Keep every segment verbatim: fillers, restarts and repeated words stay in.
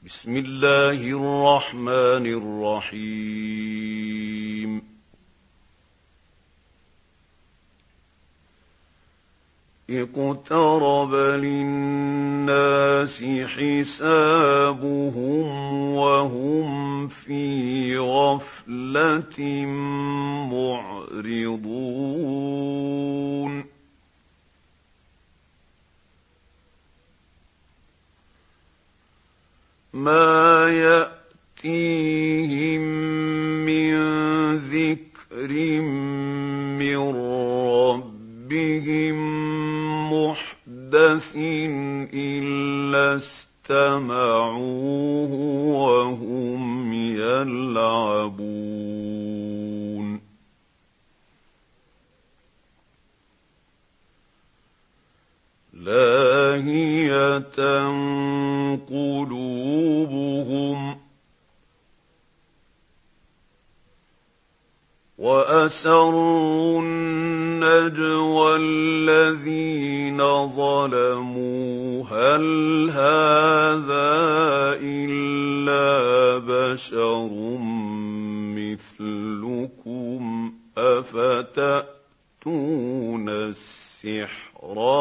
بسم الله الرحمن الرحيم اقترب للناس حسابهم وهم في غفلة معرضون ما يأتيهم من ذكر من ربهم محدث إلا استمعوه وهم يلعبون لاهية قلوبهم وأسروا النجوى الذين ظلموا هل هذا إلا بشر مثلكم أفتأتون السحر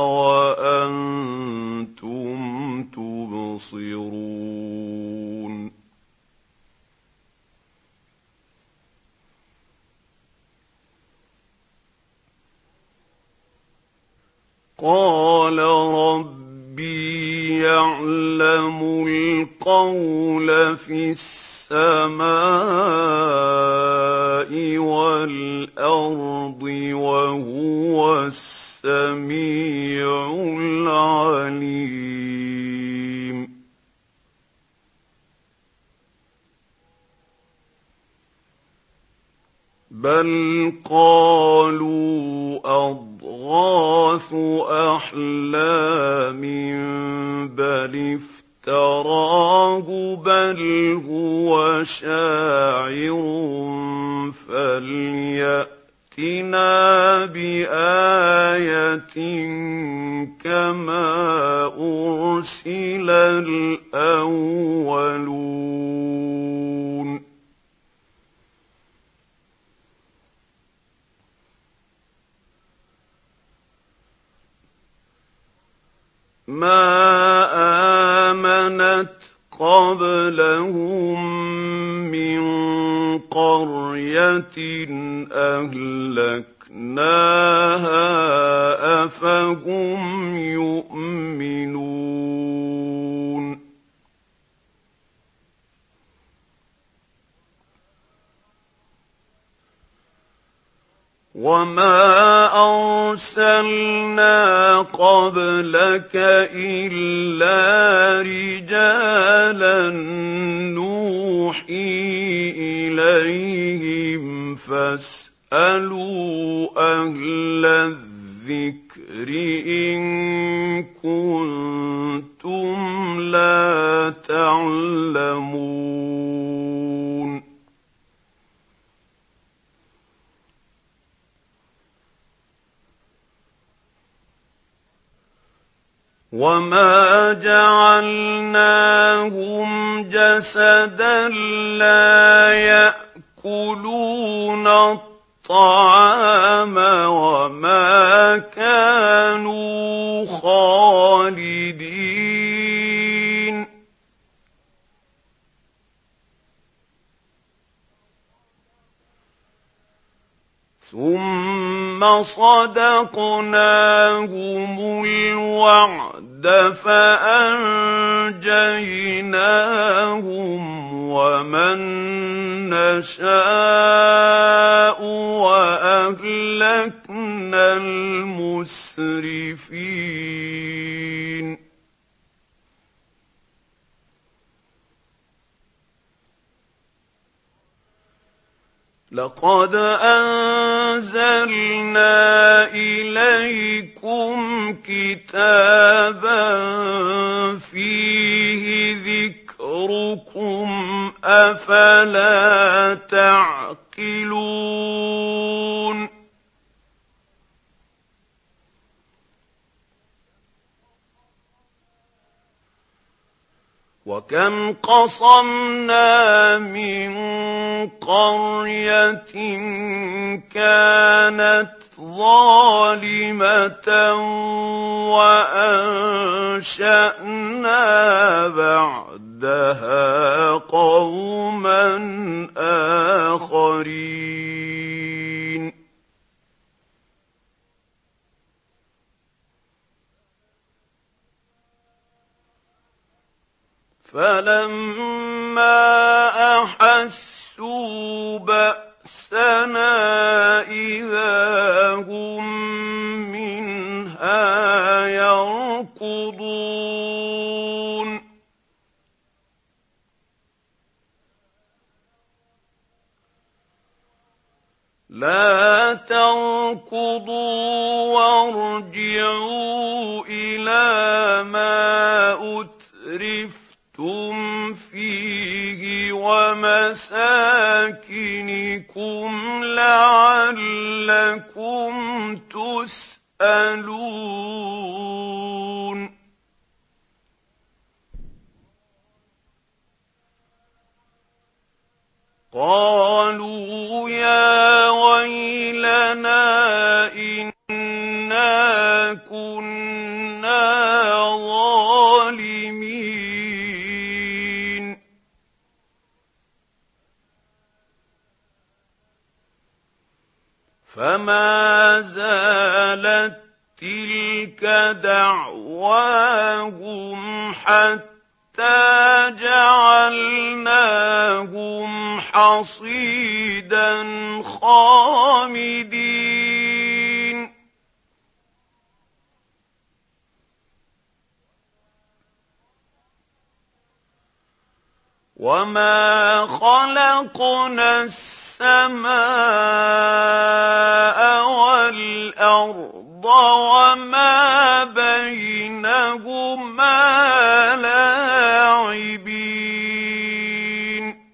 وأنتم تبصرون قال ربي يعلم القول في السماء والأرض وهو السميع العليم بل قالوا أضغاث أحلام بل افتراه بل هو شاعر فليأتنا بآية كما أرسل الأولون ما آمنت قبلهم من قرية أهلكناها أفهم يؤمنون وما أرسلنا قبلك إلا رجالا نوحي إليهم فاسألوا أهل الذكر إن كنتم لا تعلمون وما جعلناهم جسدا لا يأكلون الطعام وما كانوا خالدين ثم صدقناهم الوعد فأنجيناهم ومن نشاء وأهلكنا المسرفين لقد أنزلنا إليكم كتابا فيه ذكركم أفلا تعقلون وكم قصمنا من قرية كانت ظالمة وأنشأنا بعدها قوما آخرين فلما أحسوا بأسنا إذا هم منها يركضون لا تركضوا وارجعوا إلى ما أترفتم فيه ومساكنكم لعلكم تسألون قالوا يا ويلنا إنا كنا ظالمين فما زالت تلك دعواهم حتى جعلناهم حصيدا خامدين وما خلقنا السماء والأرض وما بينهما لاعبين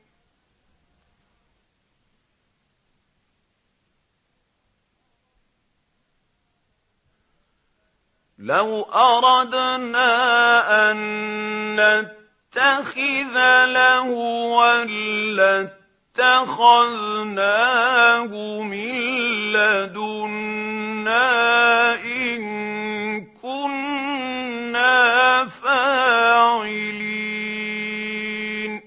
لو أردنا أن نتخذ لهوا لاتخذناه من لدنا إن كنا فاعلين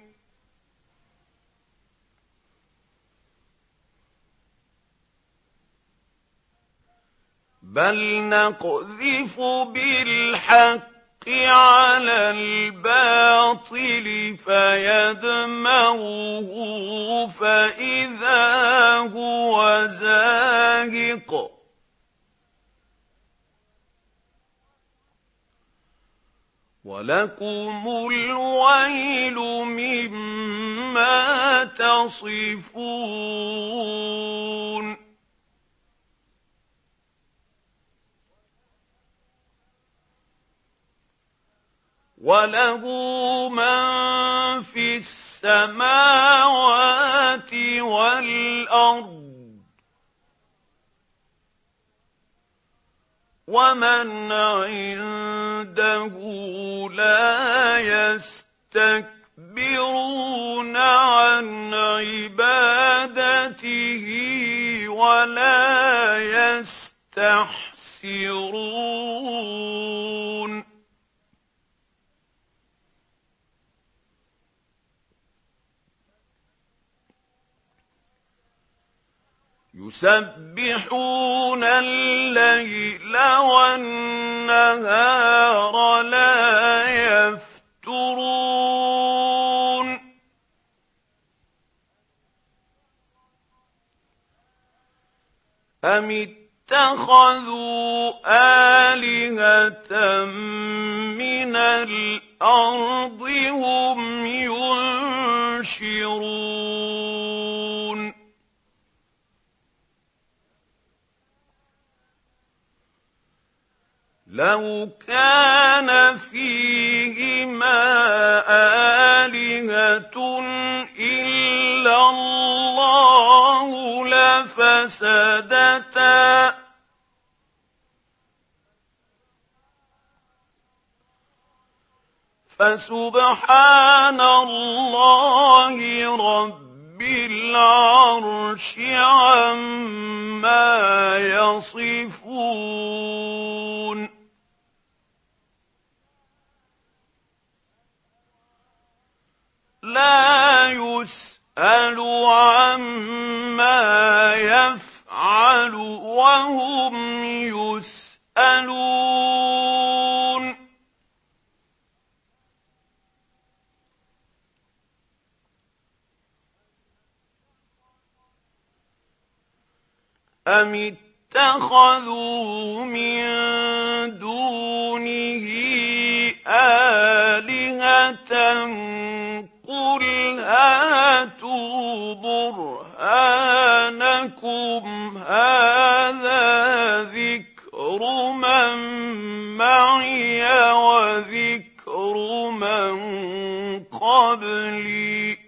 بل نقذف بالحق على الباطل فيدمغه فإذا هو زاهق ولكم الويل مما تصفون وله من في السماوات والأرض ومن عنده لا يستكبرون عن عبادته ولا يستحسرون يسبحون الليل والنهار لا يفترون أم اتخذوا آلهة من الأرض هم ينشرون لو كان فيهما آلهة إلا الله لفسدتا فسبحان الله رب العرش عما يصفون لا يسأل عما يفعل وهم يسألون أم اتخذوا من دونه آلهة قل هاتوا برهانكم هذا ذكر من معي وذكر من قبلي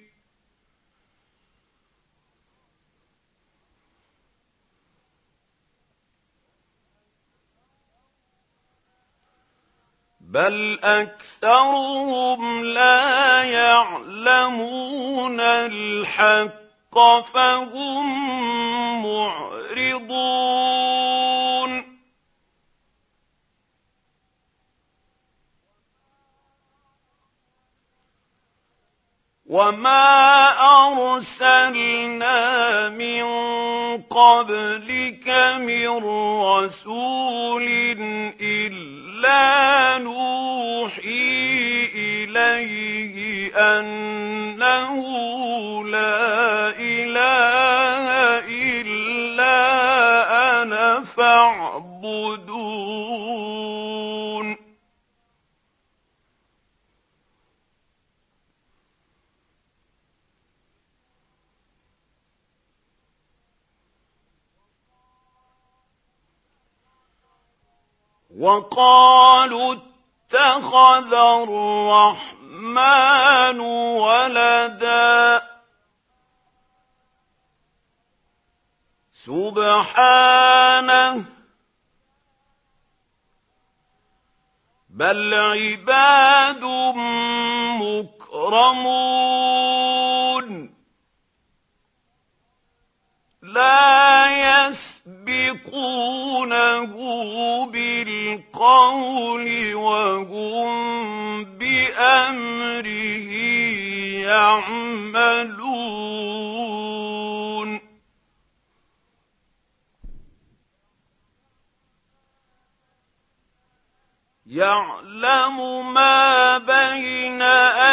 بل أكثرهم لا يعلمون الحق فهم معرضون وما أرسلنا من قبلك من رسول إلا نوحي إليه أنه لا إله إلا أنا فاعبدون وقالوا اتخذ الرحمن ولدا سبحانه بل عباد مكرمون لا يسبقونه بالقول وهم بأمره يعملون يعلم ما بين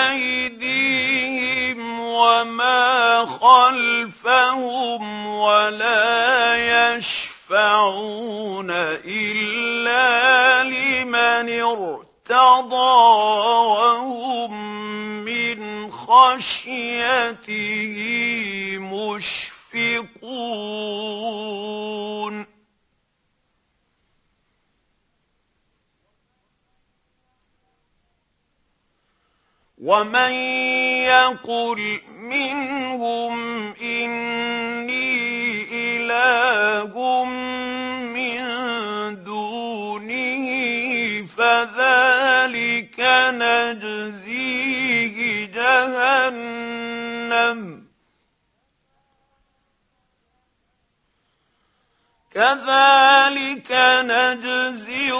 أيديهم وما خلفهم ولا يشفعون إلا لمن ارتضى وهم من خشيته مشفقون ومن يقل منهم إني إله من دونه فذلك نجزيه جهنم كذلك نجزي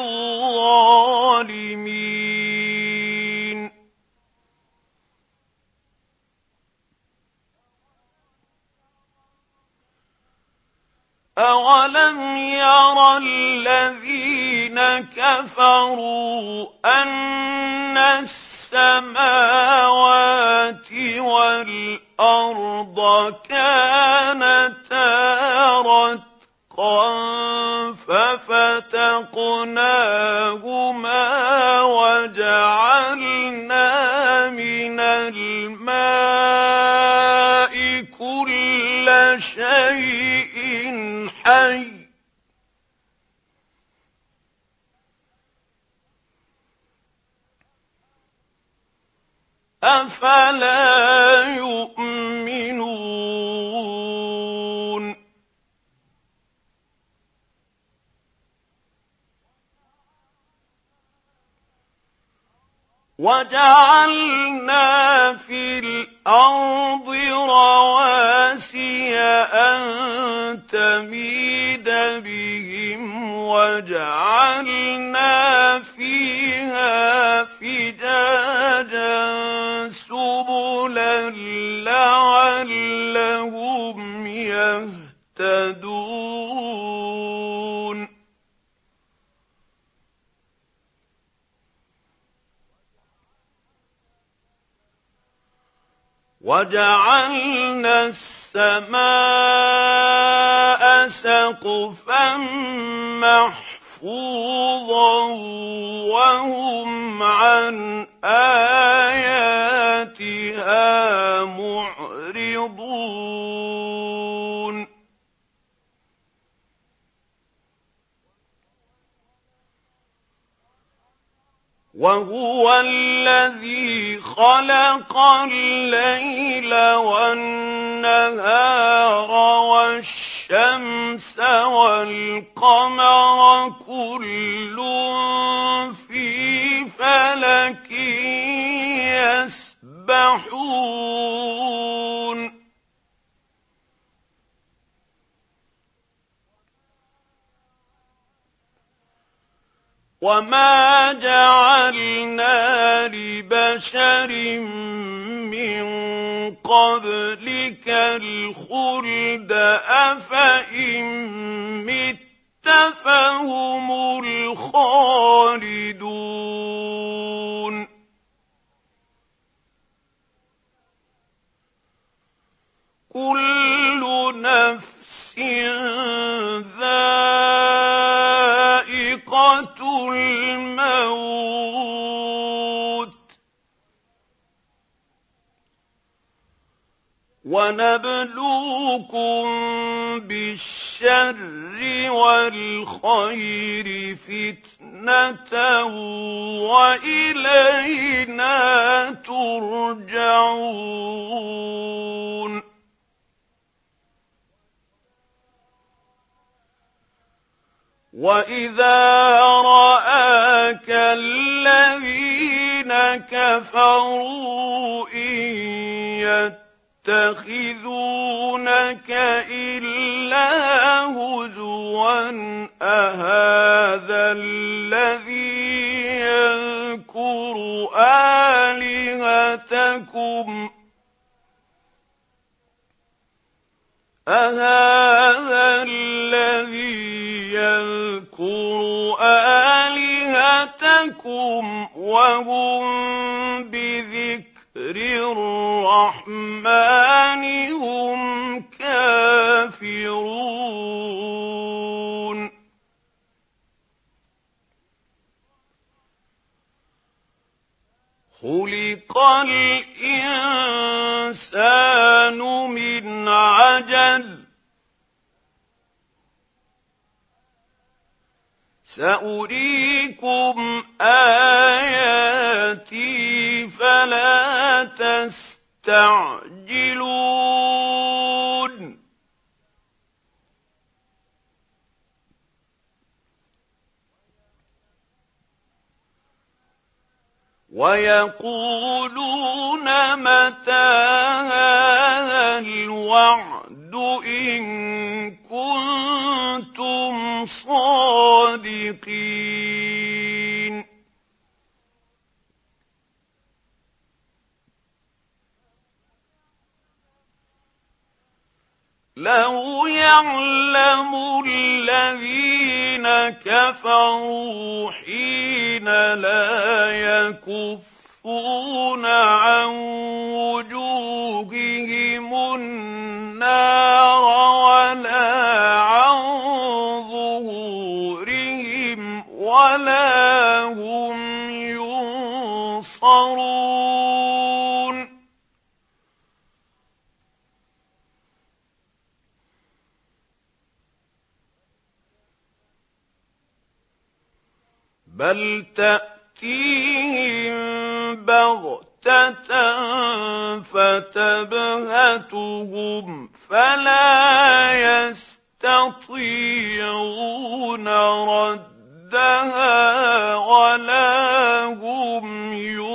الظالمين أولم ير الذين كفروا أن السماوات والأرض كانتا رتقا ففتقناهما وجعلنا من الماء كل شيء حي أفلا يؤمنون وجعلنا في الأرض رواسي أن تميد بهم وجعلنا فيها فجاجا سبلا لعلهم يهتدون وجعلنا السماء سقفا محفوظا وهم عن آياتها معرضون وهو الذي خلق الليل والنهار والشمس والقمر كل في فلك يسبحون وما جعلنا لبشر من قبلك الخلد أفإن مت فهم الخالدون كل نفس ذائقة الموت ونبلوكم بالشر والخير فتنة وإلينا ترجعون وإذا رآك الذين كفروا إن يتخذونك إلا هزوا أهذا الذي يذكر آلهتكم أهذا الذي يذكر آلهتكم وهم بذكر الرحمن هم كافرون خلق الإنسان من عجل سأريكم آياتي فلا تستعجلون ويقولون متى هذا الوعد إن كنتم صادقين لو يعلم الذين كفروا حين لا يكفون عن وجوههم النار ولا عن ظهورهم ولا هم ينصرون بل تأتيهم بغتة فتبهتهم فلا يستطيعون رد ردها ولا هم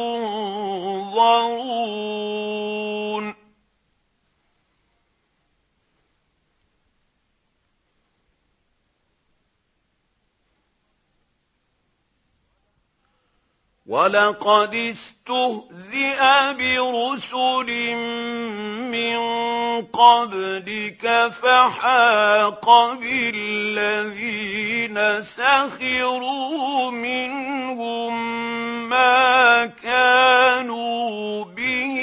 ينظرون وَلَقَدِ اسْتُهْزِئَ بِرُسُلٍ مِّن قَبْلِكَ فَحَاقَ بِالَّذِينَ سَخِرُوا مِنْهُم مَّا كَانُوا بِهِ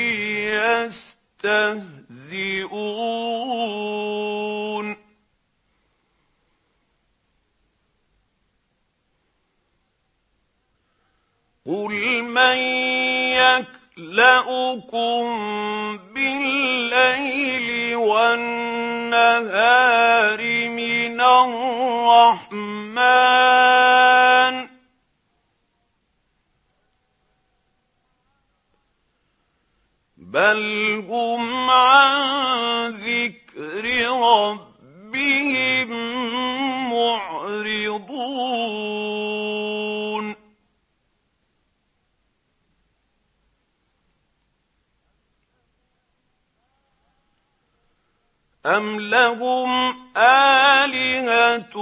يَسْتَهْزِئُونَ قُلْ مَن يَكْلَؤُكُم بِاللَّيْلِ وَالنَّهَارِ مِنَ الرَّحْمَٰنِ بَلْ هُمْ عَن ذِكْرِ رَبِّهِم مُّعْرِضُونَ أَمْ لَهُمْ آلِهَةٌ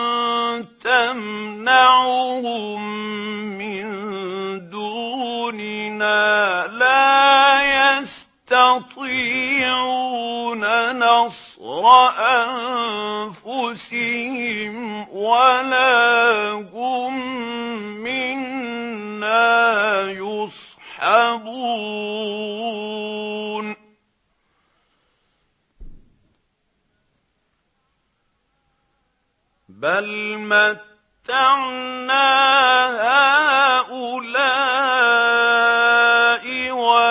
تَمْنَعُهُم مِّن دُونِنَا لَا يَسْتَطِيعُونَ نَصْرَ أَنفُسِهِمْ وَلَا هُم مِّنَّا يُصْحَبُونَ بَلْ مَتَّعْنَا هَٰؤُلَاءِ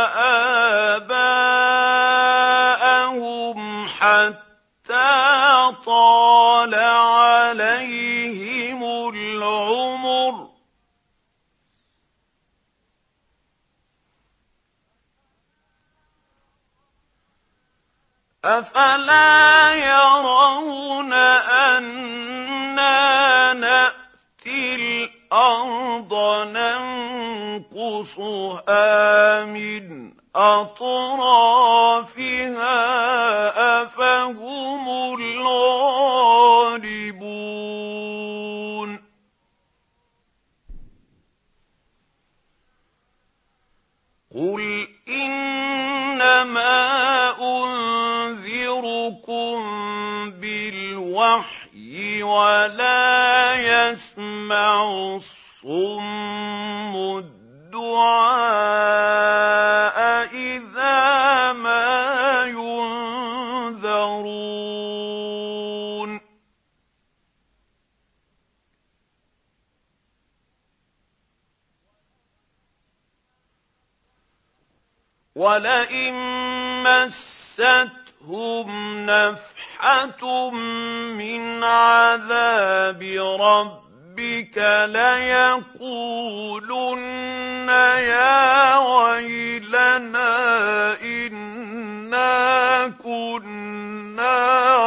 وَآبَاءَهُمْ حَتَّىٰ طَالَ عَلَيْهِمُ الْعُمُرُ ۗ أَفَلَا يَرَوْنَ أَنَّا نَأْتِي الْأَرْضَ نَنقُصُهَا مِنْ أَطْرَافِهَا أَفَهُمُ الْغَالِبُونَ قُلْ إِنَّمَا أُنذِرُكُم بِالْوَحْيِ وَلَا يَسْمَعُ الصُّمُّ الدُّعَاءَ إِذَا مَا يُنذَرُونَ وَلَئِن مَّسَّتْهُمْ نَفْحَةٌ مِّنْ عَذَابِ رَبِّكَ لَيَقُولُنَّ يَا وَيْلَنَا إِنَّا كُنَّا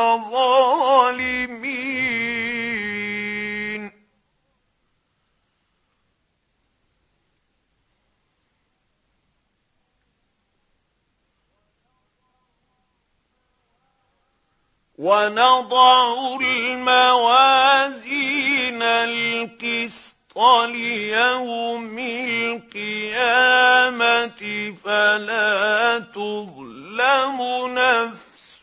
ظَالِمِينَ وَنَضَعُ الْمَوَازِينَ الْقِسْطَ لِيَوْمِ الْقِيَامَةِ فَلَا تُظْلَمُ نَفْسٌ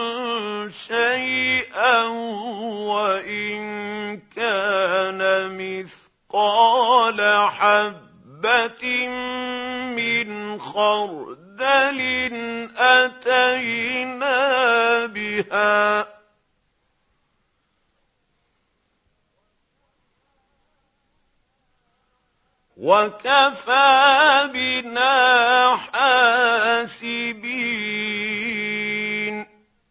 شَيْئًا وَإِن كَانَ مِثْقَالَ حَبَّةٍ مِّنْ خَرْدَلٍ أَتَيْنَا بِهَا وَكَفَىٰ بِنَا حَاسِبِينَ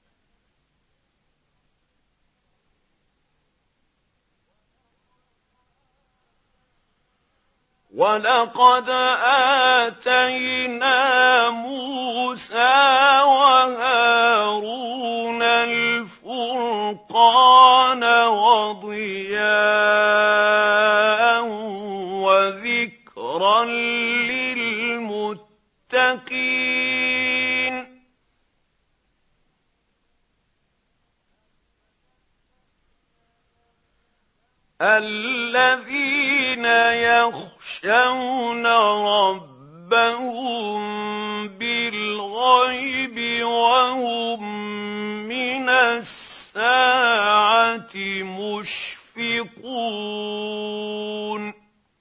وَلَقَدْ آتَيْنَا مُوسَىٰ وَهَارُونَ الْفُرْقَانَ وَضِيَاءً المتقين الذين يخشون ربهم بالغيب وهم من الساعة مشفقون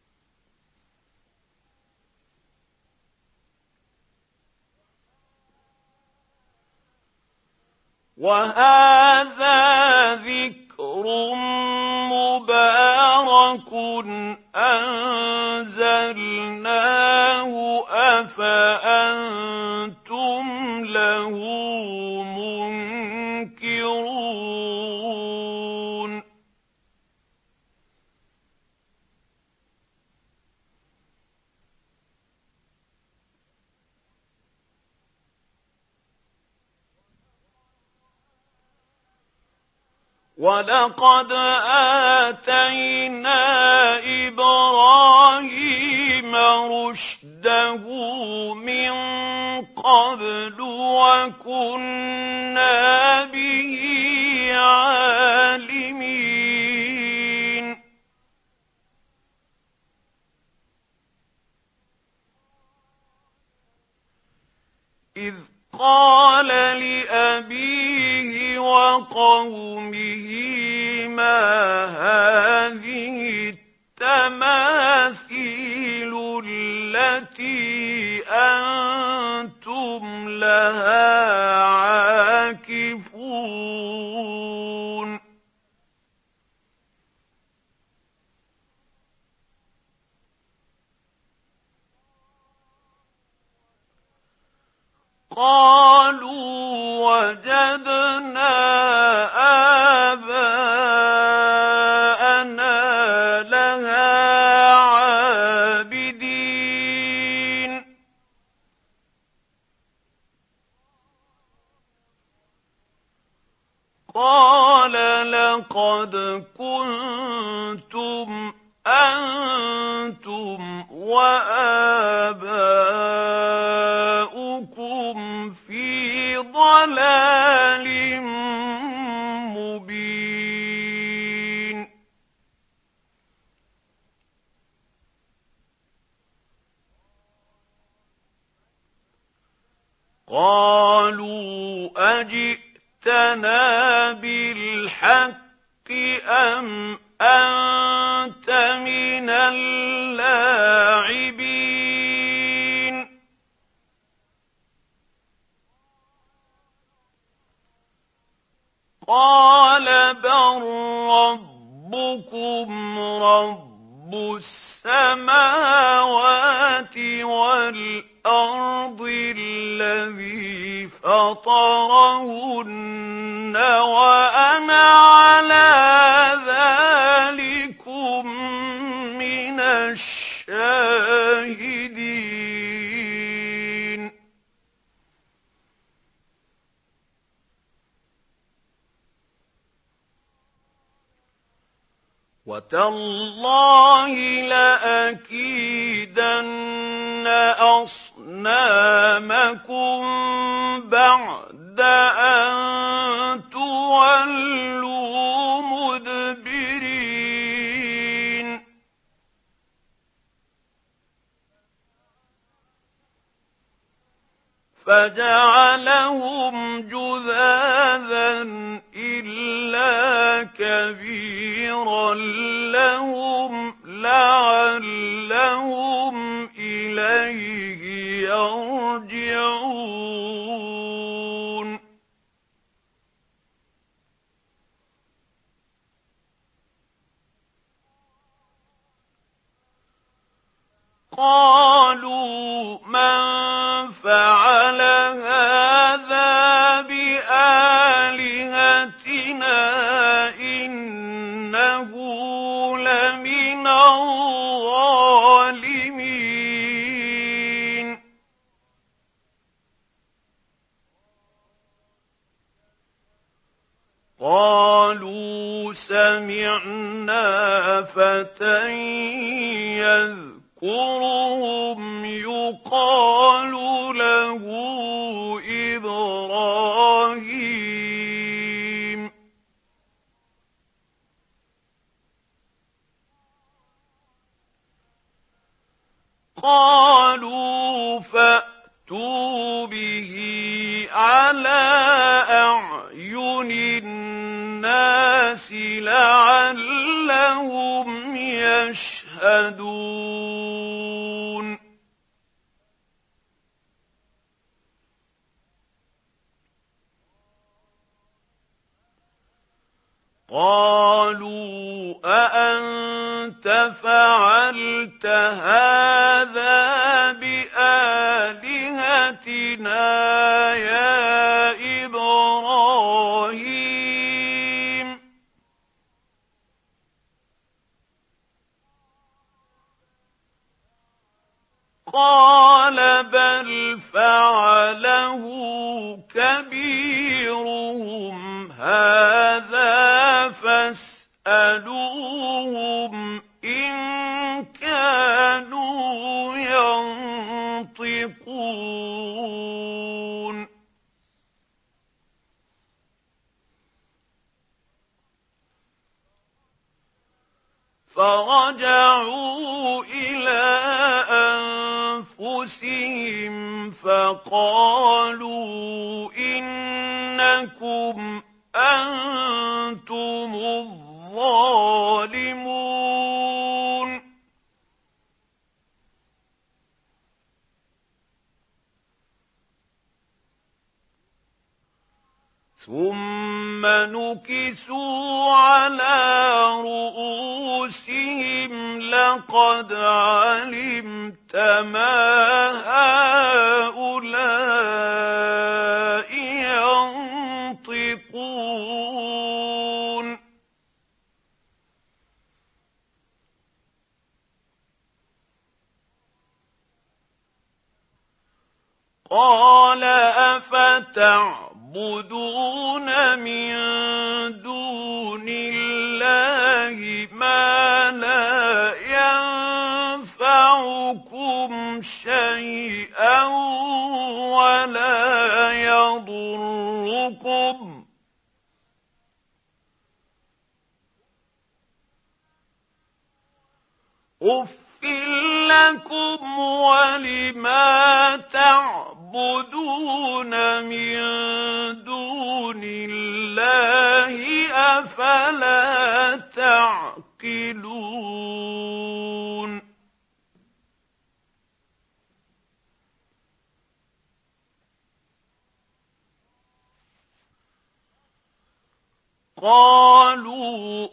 وهذا ذكر مبارك أنزلناه أفأنتم له منكرون ولقد آتينا إبراهيم رشده من قبل وكنا به عالمين إذ قال لأبيه وقومه ما هذه التماثيل التي أنتم لها عاكفون قالوا وجدنا آباءنا لها عابدين قال لقد كنتم أنتم وآباؤكم في ضلال مبين قالوا أجئتنا بالحق أم أنت من اللاعبين قال بل ربكم رب السماوات والأرض الذي فطرهن وأنا على ذلكم من الشاهدين وتالله لأكيدن أصنامكم بعد أن تولوا مدبرين فجعلهم جذاذا إلا كبيرا لهم لعلهم إليه يرجعون قالوا من فعل هذا بآلهتنا إنه لمن الظالمين قالوا سمعنا فتى يذكرهم يقال يقال له إبراهيم. قالوا فأتوا به على أعين الناس لعلهم يشهدون. قالوا أأنت فعلت هذا بآلهتنا يا إبراهيم؟ قال بل فعله كبيرهم هذا فاسألوهم إن كانوا ينطقون. فرجعوا إلى أنفسهم فقالوا إنكم أنتم الظالمون. ثم نكسوا على رؤوسهم لقد علمت ما هؤلاء ينطقون. قال أفتعبدون من دون الله ما لا ينفعكم شيئا ولا يضركم؟ أُفٍّ لكم ولما تعبدون من دون الله أفلا تعقلون. قالوا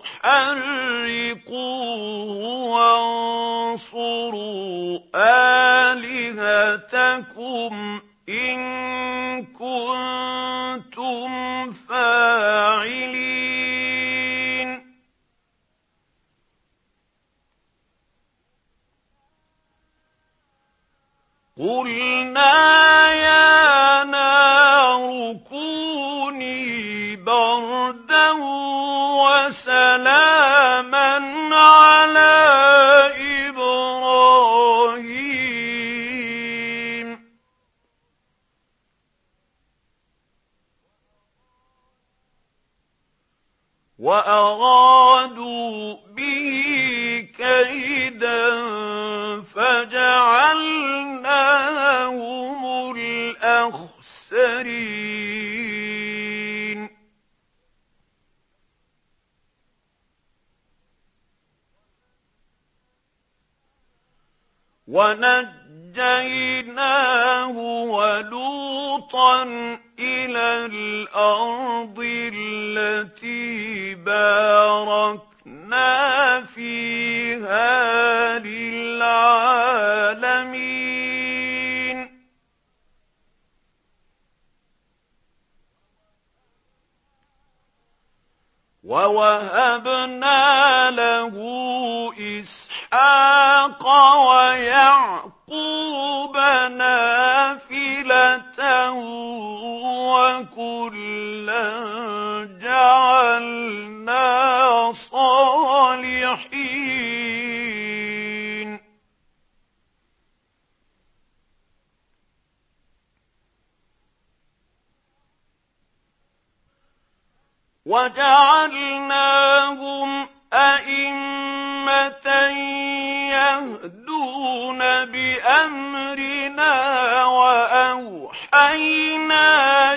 حرقوه وانصروا آلهتكم إن كنتم فاعلين. قلنا يا نار كوني بردا وسلاما على إبراهيم. وأرادوا به كيدا فجعلناهم الأخسرين. ونجيناه ولوطا إلى الأرض التي باركنا فيها للعالمين. ووهبنا له إسحاق ويعقوب نافلة وكلا جعلنا صالحين. وجعلناهم أئمة يهدون بأمرنا وأوحينا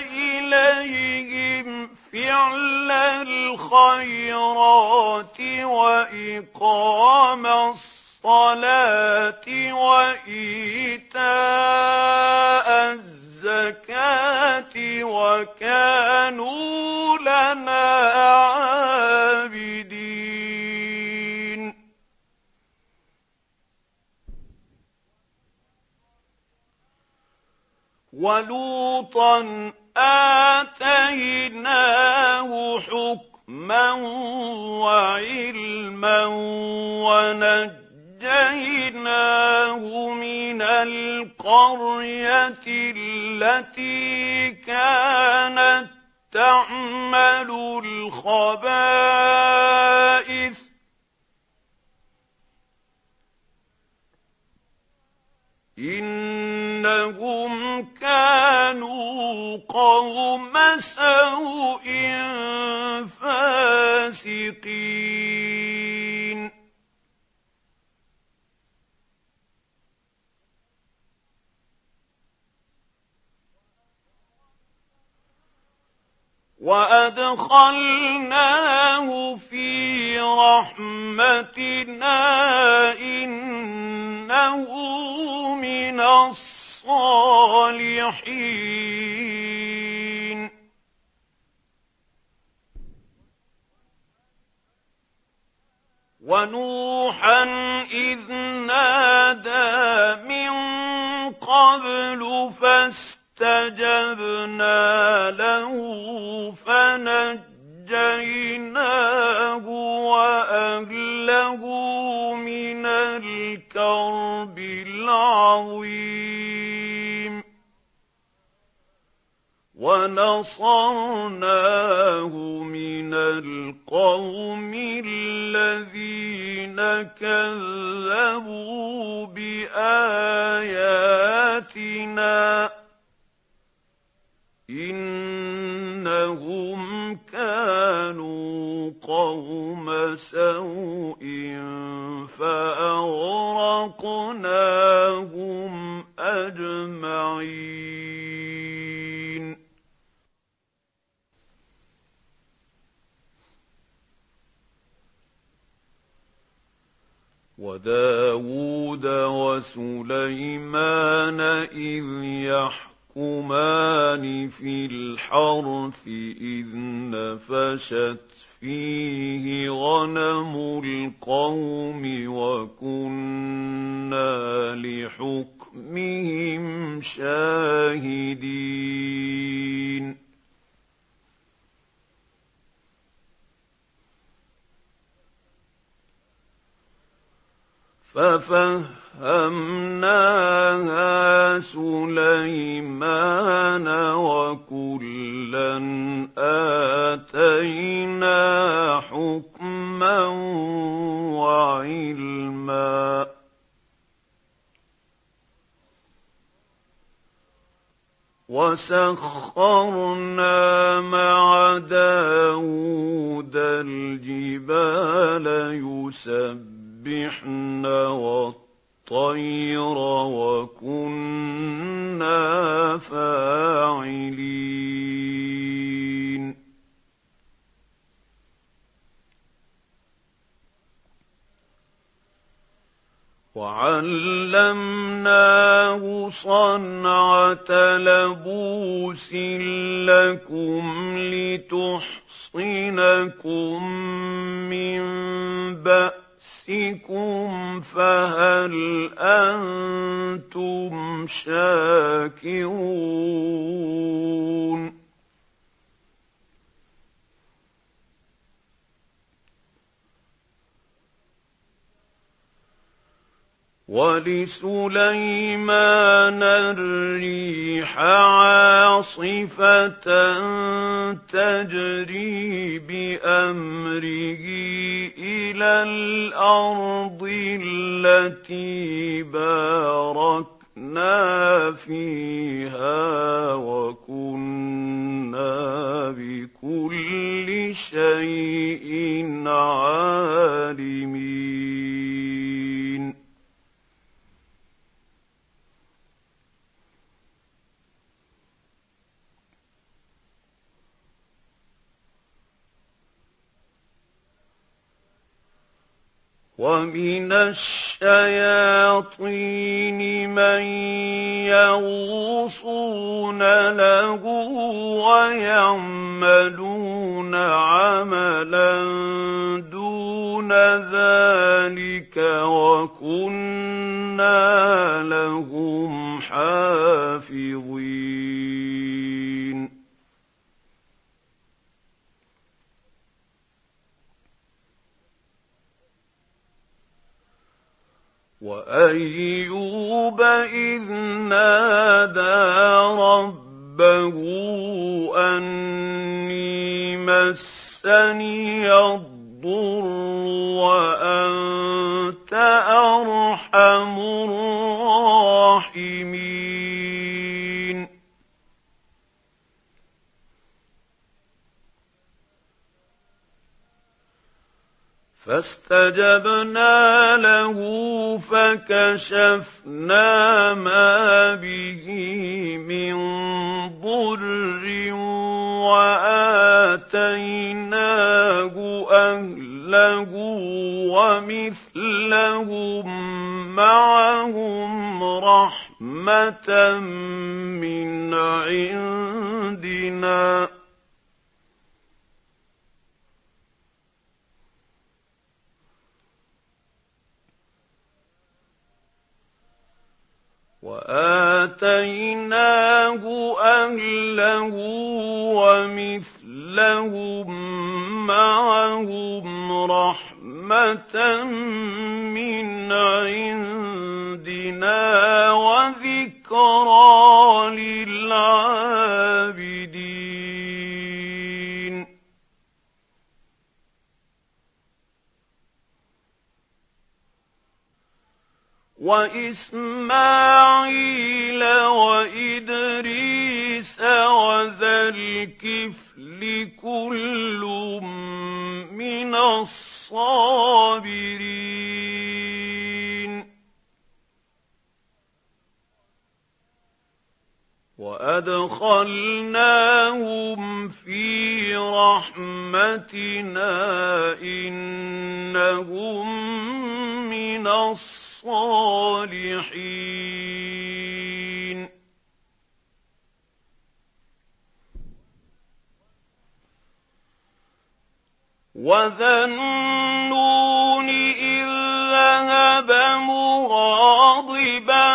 إليهم فعل الخيرات وإقام الصلاة وإيتاء الزكاة وكانوا لنا عابدين ولوطا آتيناه حكما وعلما ونجيناه من القرية التي كانت تعمل الخبائث إنهم كانوا قوم سوء فاسقين وأدخلناه في رحمتنا إنه من الصالحين ونوحا إذ نادى من قبل فاستجبنا له فنجيناه وأهله من الكرب العظيم ونصرناه من القوم الذين كذبوا بآياتنا إنهم كانوا قوم سوء فأغرقناهم أجمعين وداود وسليمان إذ يحكمان في الحرث إذ نفشت فيه غنم القوم وكنا لحكمهم شاهدين ففهمناها سليمان وكلا آتينا حكما وعلما وسخرنا مع داود الجبال يسبحن والطير وكنا فاعلين وعلمناه صنعة لبوس لكم لتحصنكم من بأسكم فهل أنتم شاكرون ولسليمان الريح عاصفة تجري بأمره إلى الأرض التي باركنا فيها وكنا بكل وَمِنَ الشَّيَاطِينِ مَن يَغُوصُونَ لَهُ وَيَعْمَلُونَ عَمَلًا دُونَ ذَٰلِكَ وَكُنَّا لَهُمْ حَافِظِينَ وَأَيُّوبَ إِذْ نَادَىٰ رَبَّهُ أَنِّي مَسَّنِيَ الضُّرُّ وَأَنتَ أَرْحَمُ الرَّاحِمِينَ فَاسْتَجَبْنَا لَهُ فَكَشَفْنَا مَا بِهِ مِن ضُرٍّ وَآتَيْنَاهُ أَهْلَهُ وَمِثْلَهُم مَّعَهُمْ رَحْمَةً مِّنْ عِندِنَا وَآتَيْنَاهُ أَهْلَهُ وَمِثْلَهُم مَّعَهُمْ رَحْمَةً مِّنْ عِندِنَا وَذِكْرَىٰ لِلْعَابِدِينَ وَإِسْمَاعِيلَ وَإِدْرِيسَ وَذَا الْكِفْلِ كُلٌّ مِّنَ الصَّابِرِينَ وَأَدْخَلْنَاهُمْ فِي رَحْمَتِنَا ۖ إِنَّهُم مِّنَ الصَّالِحِينَ وَذَا النُّونِ إِذ ذَّهَبَ مُغَاضِبًا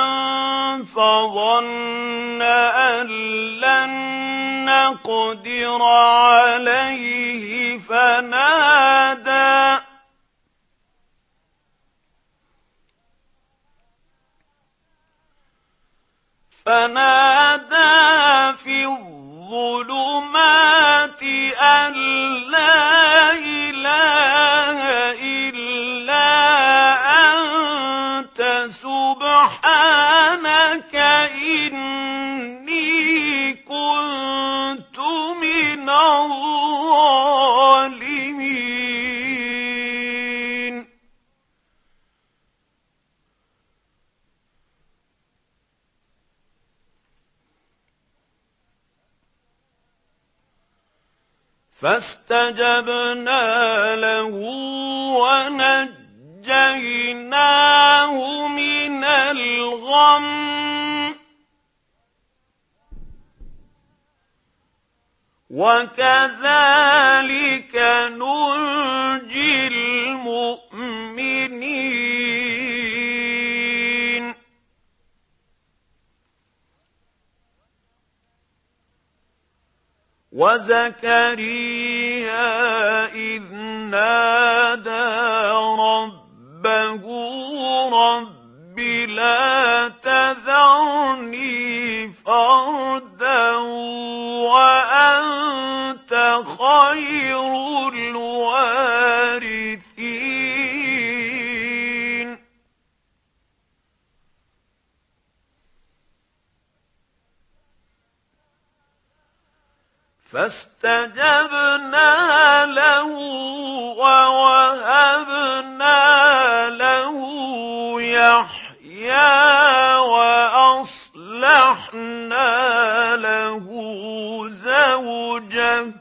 فَظَنَّ أَن لَّن نَّقْدِرَ عَلَيْهِ فَنَادَىٰ فَنَادَىٰ فِي الظُّلُمَاتِ أَن لَّا إِلَٰهَ إِلَّا أَنتَ سُبْحَانَكَ إِنِّي كُنتُ مِنَ الظَّالِمِينَ فَاسْتَجَبْنَا لَهُ وَنَجَّيْنَاهُ مِنَ الْغَمِّ ۚ وَكَذَٰلِكَ نُنجِي الْمُؤْمِنِينَ وَزَكَرِيَّا إِذْ نَادَىٰ رَبَّهُ رَبِّ لَا تَذَرْنِي فَرْدًا وَأَنتَ خَيْرُ الْوَارِثِينَ فَاسْتَجَبْنَا لَهُ وَوَهَبْنَا لَهُ يَحْيَىٰ وَأَصْلَحْنَا لَهُ زَوْجَهُ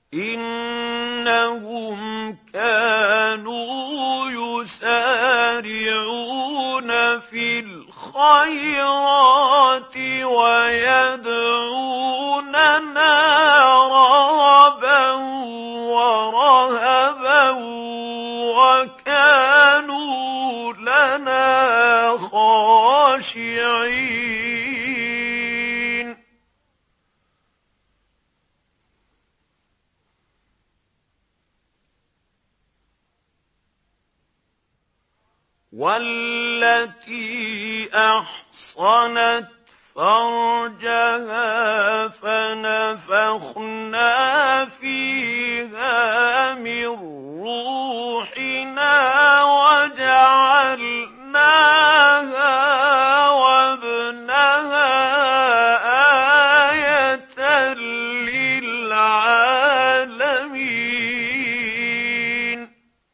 إِنَّهُمْ كَانُوا يُسَارِعُونَ فِي الْخَيْرَاتِ وَيَدْعُونَنَا رَغَبًا وَرَهَبًا وَكَانُوا لَنَا خَاشِعِينَ وَالَّتِي أَحْصَنَتْ فَرْجَهَا فَنَفَخْنَا فِيهَا مِن رُّوحِنَا وَجَعَلْنَاهَا وَابْنَهَا آيَةً لِّلْعَالَمِينَ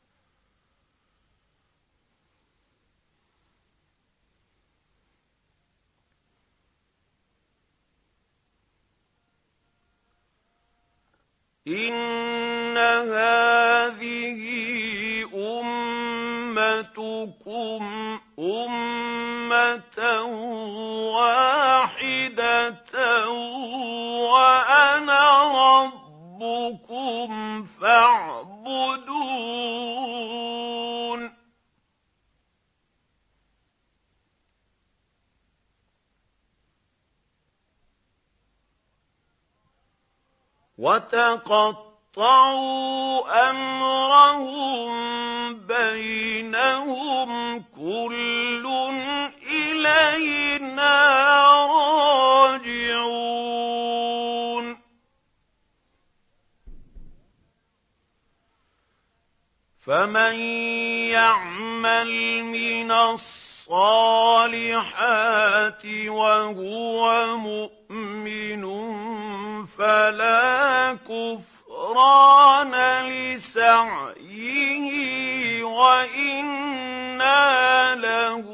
إِنَّ هَٰذِهِ أُمَّتُكُمْ أُمَّةً وَاحِدَةً وَأَنَا رَبُّكُمْ فَاعْبُدُونِ وَتَقَطَّعُوا أَمْرَهُم بَيْنَهُمْ ۖ كُلٌّ إِلَيْنَا رَاجِعُونَ فَمَن يَعْمَلْ مِنَ الصَّالِحَاتِ وَهُوَ مُؤْمِنٌ فَلَا كُفْرَانَ لِسَعْيِهِ وَإِنَّا لَهُ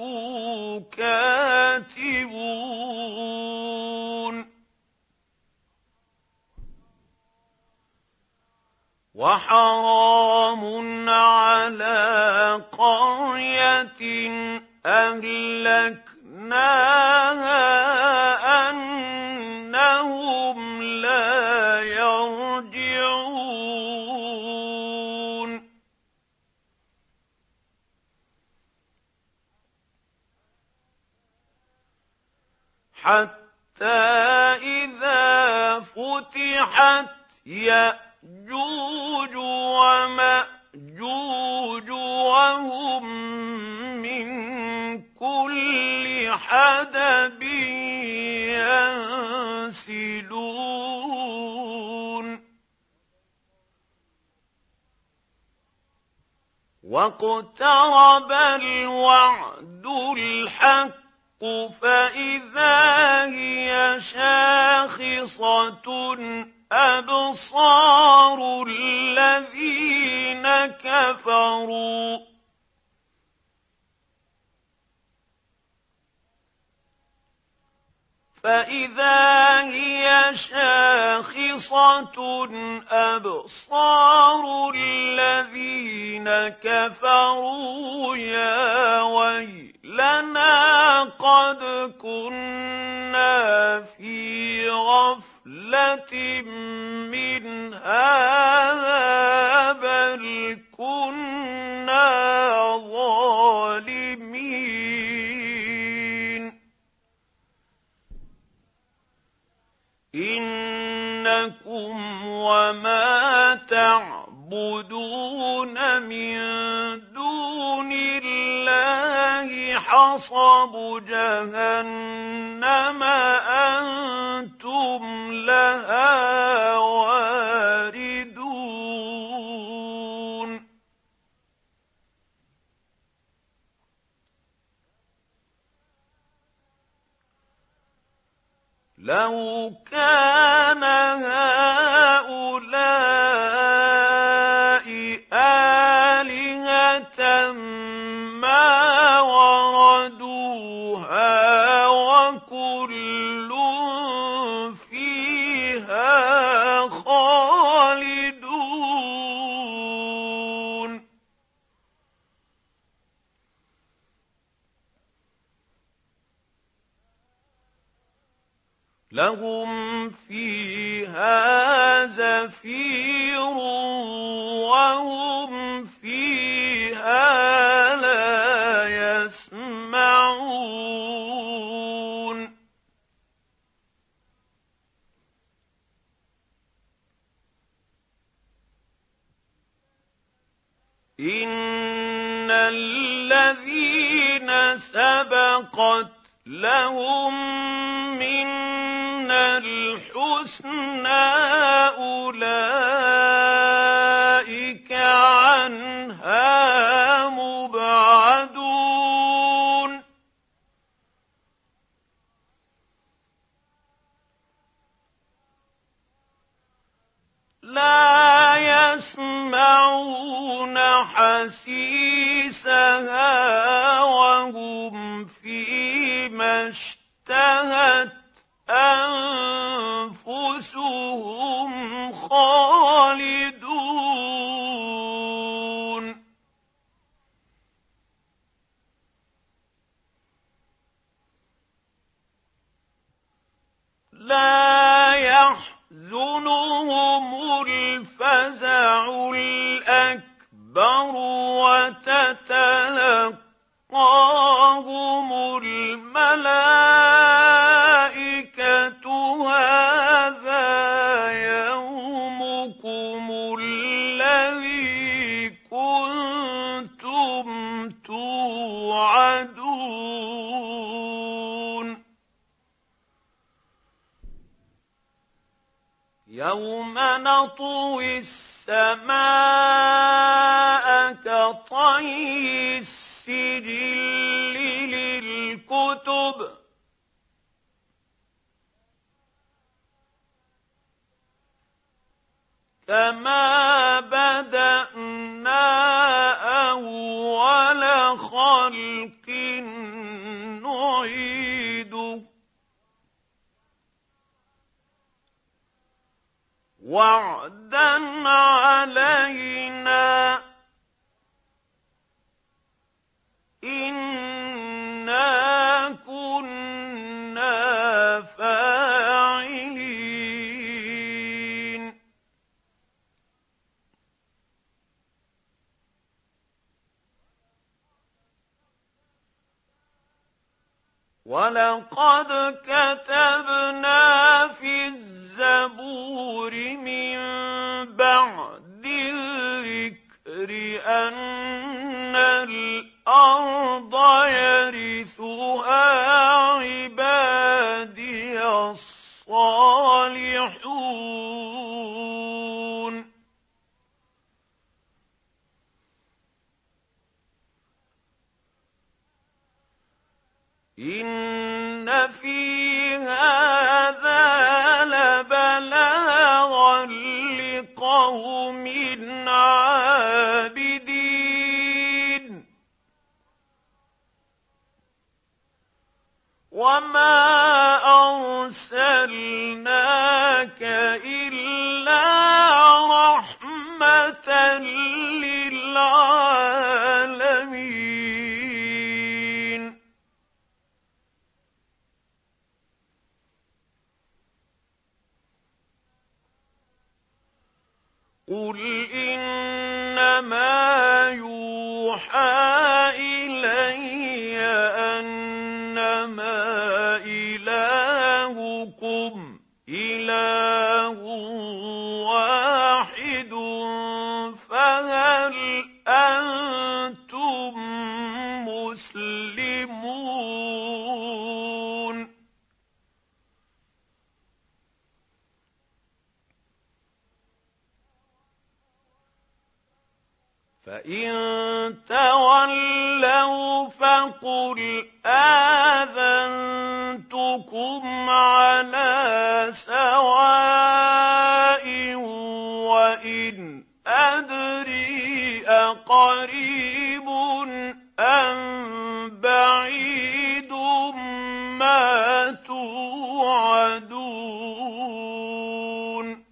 كَاتِبُونَ وَحَرَامٌ عَلَىٰ قَرْيَةٍ أَهْلَكْنَاهَا أَنَّهُمْ لَا يَرْجِعُونَ حَتَّىٰ إِذَا فُتِحَتْ يَأْجُوجُ وَمَأْجُوجُ وَهُم مِّن كُلِّ حَدَبٍ يَنسِلُونَ وَاقْتَرَبَ الْوَعْدُ الْحَقُّ فَإِذَا هِيَ شَاخِصَةٌ أَبْصَارُ الَّذِينَ كَفَرُوا فَإِذَا هِيَ شَاخِصَةٌ أَبْصَارُ الَّذِينَ كَفَرُوا يَا وَيْلَنَا قَدْ كُنَّا فِي غَفْلَةٍ مِّنْ هَٰذَا بَلْ كُنَّا ظَالِمِينَ إِنَّكُمْ وَمَا تَعْبُدُونَ مِن دُونِ اللَّهِ حَصَبُ جَهَنَّمَ أَنتُمْ لَهَا وَارِدُونَ لَوْ كَانَ هَٰؤُلَاءِ آلِهَةً مَّا وَرَدُوهَا وَكُلٌّ فِيهَا خَالِدُونَ لهم فيها زفير وهم فيها لا يسمعون إن الذين سبقت لهم منا الحسنى أولئك عنها مبعدون لا يسمعون حسيسها وهم فيما اشتهت أنفسهم خالدون لا يحزنهم الفزع الأكبر وتتلقاهم الملائكة هذا يومكم الذي كنتم توعدون يوم نطوي السماء كطي السجل للكتب كما بدأنا أول خلق نعيده وعدا علينا إنا كنا فاعلين ولقد كتبنا في الزبور من بعد الذكر أن الأرض يرثها عبادي الصالحون إن في هذا لبلاغا لقوم عابدين وما أرسلناك إلا رحمة للعالمين قل إنما يوحى إلي أنما إلهكم إله واحد فهل أنتم مسلمون فإن تولوا فقل آذنتكم على سواء وإن أدري أقريب أم بعيد ما توعدون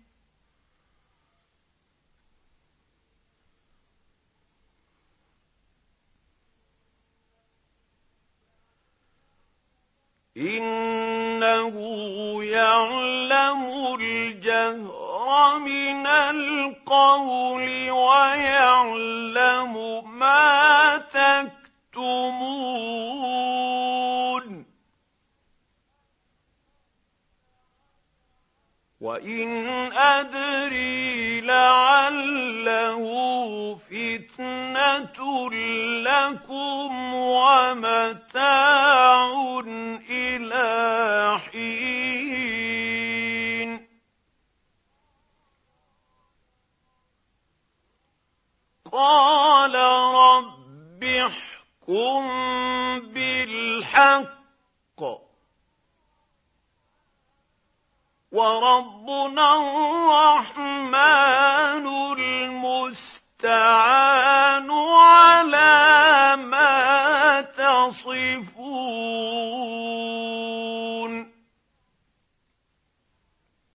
إنه يعلم الجهر من القول ويعلم ما تكتمون وإن أدري لعله فتنة لكم ومتاع إلى حين قال رب احكم بالحق وربنا الرحمن المستعان